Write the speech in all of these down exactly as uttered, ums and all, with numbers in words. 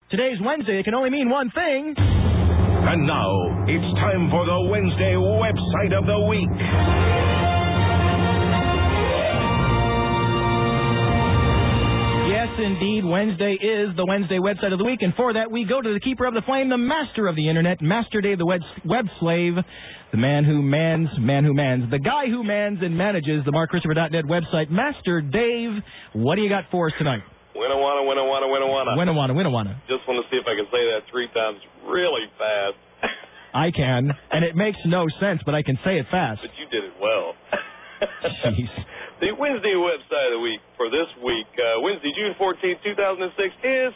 Today's Wednesday. It can only mean one thing. And now, it's time for the Wednesday website of the week. Yes, indeed, Wednesday is the Wednesday website of the week, and for that we go to the keeper of the flame, the master of the internet, Master Dave, the web, web slave, the man who mans, man who mans, the guy who mans and manages the Mark Christopher dot net website. Master Dave, what do you got for us tonight? Winnawanna, Winnawanna, Winnawanna. Winnawanna, Winnawanna. Just want to see if I can say that three times really fast. I can, and it makes no sense, but I can say it fast. But you did it well. Jeez. The Wednesday website of the week for this week, uh, Wednesday, June fourteenth, two thousand six, is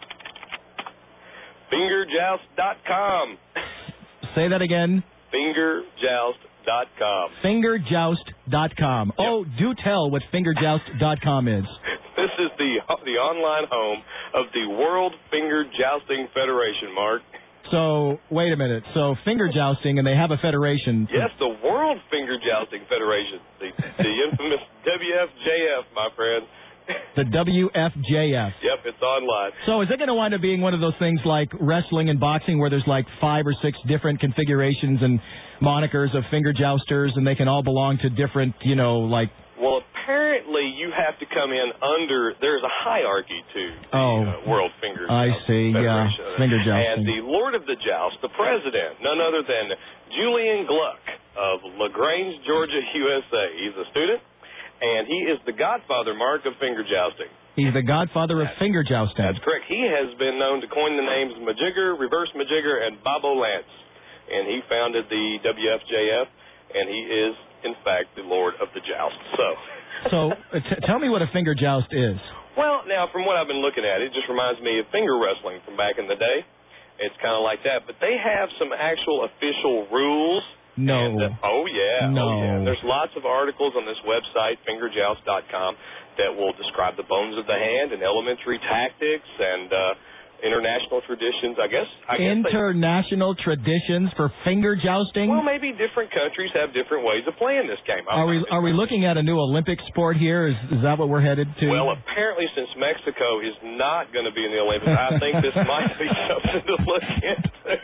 finger joust dot com. Say that again. finger joust dot com. finger joust dot com. Yep. Oh, do tell what finger joust dot com is. This is the the online home of the World Finger Jousting Federation, Mark. So, wait a minute. So, finger jousting, and they have a federation. Yes, the World Finger Jousting Federation. The, the infamous W F J F, my friend. The W F J F. Yep, it's online. So is it going to wind up being one of those things like wrestling and boxing where there's like five or six different configurations and monikers of finger jousters, and they can all belong to different, you know, like... Well, apparently you have to come in under... There's a hierarchy to the oh, uh, World Finger I see, yeah, finger jousting. And the Lord of the Joust, the president, none other than Julian Gluck of LaGrange, Georgia, U S A. He's a student. And he is the godfather, Mark, of finger jousting. He's the godfather of finger jousting. That's correct. He has been known to coin the names Majigger, Reverse Majigger, and Bobo Lance. And he founded the W F J F, and he is, in fact, the Lord of the Joust. So, so t- tell me what a finger joust is. Well, now, from what I've been looking at, it just reminds me of finger wrestling from back in the day. It's kind of like that. But they have some actual official rules. No. And, uh, oh, yeah. No. Oh, yeah. There's lots of articles on this website, finger joust dot com, that will describe the bones of the hand and elementary tactics and uh, international traditions, I guess. I guess international they, traditions for finger jousting? Well, maybe different countries have different ways of playing this game. I'm are we are we looking at a new Olympic sport here? Is, is that what we're headed to? Well, apparently since Mexico is not going to be in the Olympics, I think this might be something to look into.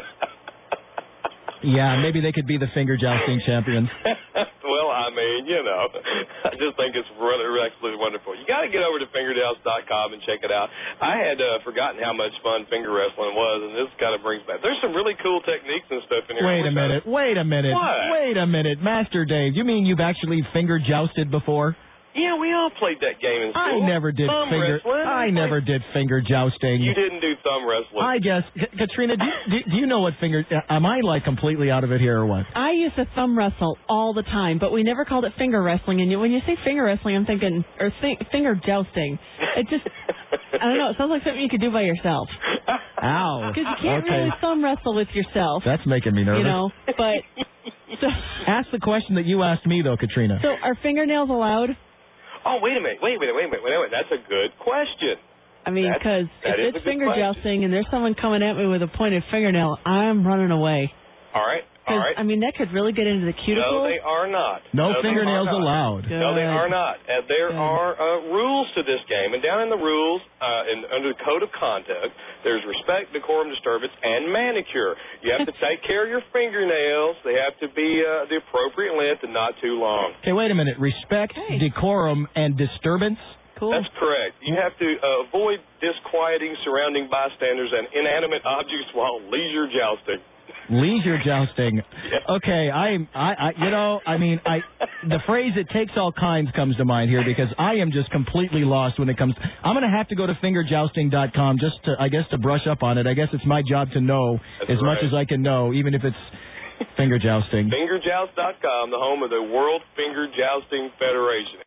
Yeah, maybe they could be the finger jousting champions. Well, I mean, you know, I just think it's really, really absolutely wonderful. You got to get over to finger joust dot com and check it out. I had uh, forgotten how much fun finger wrestling was, and this kind of brings back. There's some really cool techniques and stuff in here. Wait a minute. Wait a minute. What? Wait a minute, Master Dave. You mean you've actually finger jousted before? Yeah, we all played that game in school. I never did thumb finger. wrestling. I never did finger jousting. You didn't do thumb wrestling. I guess, K- Katrina. Do, do, do you know what finger? Am I like completely out of it here or what? I used to thumb wrestle all the time, but we never called it finger wrestling. And you, when you say finger wrestling, I'm thinking or th- finger jousting. It just, I don't know. It sounds like something you could do by yourself. Ow. Because you can't okay. really thumb wrestle with yourself. That's making me nervous. You know, but so, ask the question that you asked me though, Katrina. So are fingernails allowed? Oh, wait a minute. Wait a minute. Wait a minute. Wait a minute. That's a good question. I mean, because if it's finger question. jousting and there's someone coming at me with a pointed fingernail, I'm running away. All right. All right. I mean, that could really get into the cuticle. No, they are not. No, no fingernails allowed. Good. No, they are not. And there Good. are uh, rules to this game. And down in the rules, uh, in, under the code of conduct, there's respect, decorum, disturbance, and manicure. You have to take care of your fingernails. They have to be uh, the appropriate length and not too long. Okay, wait a minute. Respect, hey. decorum, and disturbance? Cool. That's correct. You have to uh, avoid disquieting surrounding bystanders and inanimate objects while leisure jousting. Leisure jousting. Okay, I, I, I, you know, I mean, I, the phrase "it takes all kinds" comes to mind here because I am just completely lost when it comes. I'm going to have to go to finger jousting dot com just to, I guess, to brush up on it. I guess it's my job to know That's as right. much as I can know, even if it's finger jousting. finger joust dot com, the home of the World Finger Jousting Federation.